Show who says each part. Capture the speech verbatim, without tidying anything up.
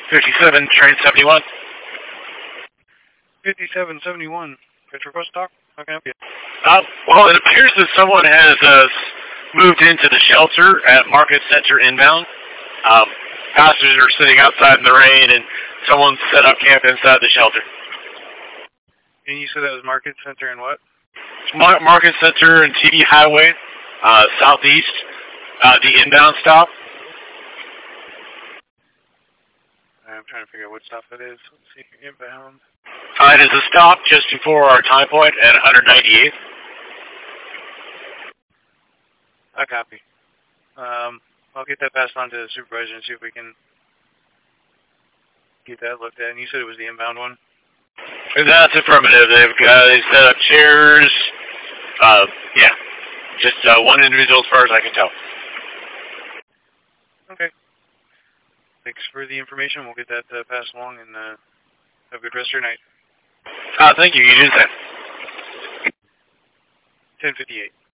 Speaker 1: fifty-seven, train seventy-one.
Speaker 2: fifty-seven seventy-one. Metro Bus Dock. How can I help you?
Speaker 1: Uh, well, it appears that someone has uh, moved into the shelter at Market Center inbound. Um, passengers are sitting outside in the rain, and someone set up camp inside the shelter.
Speaker 2: And you said that was Market Center and what?
Speaker 1: Mar- Market Center and T V Highway, uh, southeast, uh, the inbound stop.
Speaker 2: I'm trying to figure out what stop it is. Let's see. Inbound.
Speaker 1: Uh, it is a stop just before our time point at one ninety-eighth.
Speaker 2: I copy. Um, I'll get that passed on to the supervisor and see if we can get that looked at. And you said it was the inbound one?
Speaker 1: That's affirmative. They've got, they set up chairs. Uh, yeah. Just uh, one individual as far as I can tell.
Speaker 2: Okay. Thanks for the information. We'll get that uh, passed along, and uh, have a good rest of your night.
Speaker 1: Uh, thank you. You did that.
Speaker 2: ten fifty-eight.